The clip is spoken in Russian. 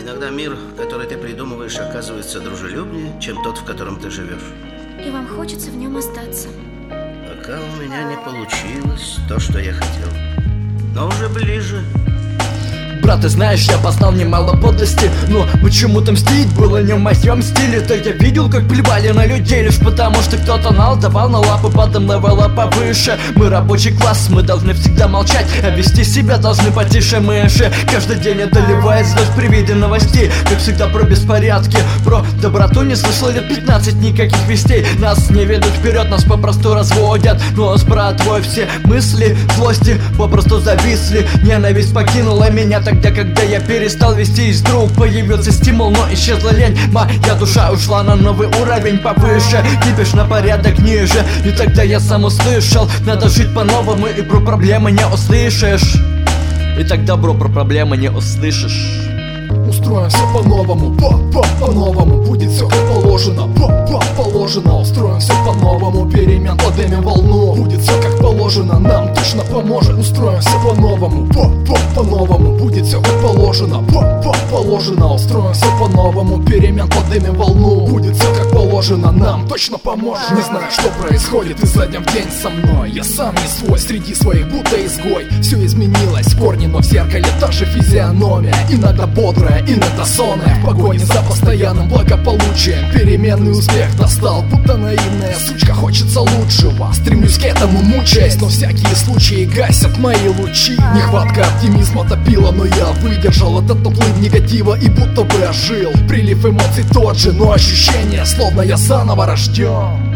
Иногда мир, который ты придумываешь, оказывается дружелюбнее, чем тот, в котором ты живешь. И вам хочется в нем остаться. Пока у меня не получилось то, что я хотел. Но уже ближе. Брат, ты знаешь, я познал немало подлости, но почему-то мстить было не в моем стиле. То я видел, как плевали на людей лишь потому, что кто-то давал на лапы, потом левела повыше. Мы рабочий класс, мы должны всегда молчать, а вести себя должны потише мыши. Каждый день одолевает злость при виде новостей, как всегда про беспорядки. Про доброту не слышал лет 15, никаких вестей. Нас не ведут вперед, нас попросту разводят. Но с братвой все мысли злости попросту зависли. Ненависть покинула меня тогда, когда я перестал вести из друг. Появился стимул, но исчезла лень. Моя душа ушла на новый уровень повыше, кипиш на порядок ниже. И тогда я сам услышал, надо жить по-новому, и про проблемы не услышишь. И тогда, бро, про проблемы не услышишь. Устроим все по-новому, по-новому. Будет все как положено, положено. Устроим все по-новому, перемен поднимем волну. Будет все как положено, нам точно поможет. Устроим все по-новому, по-новому. Будет все как положено, положено. Устроим все по-новому, перемен поднимем волну. Будет все как положено, нам точно поможет. Не знаю, что происходит изо дня в день со мной. Я сам не свой, среди своих будто изгой. Все изменилось в корне, но в зеркале та же физиономия. Иногда бодрая, иногда сонная, в погоне за постоянным благополучием. Переменный успех достал, будто наивная сучка, хочется лучшего. Стремлюсь к этому, мучаясь, но всякие случаи гасят мои лучи. Нехватка оптимизма топила, но я выдержал этот наплыв негатива и будто бы ожил. Прилив эмоций тот же, но ощущение, словно я заново рожден.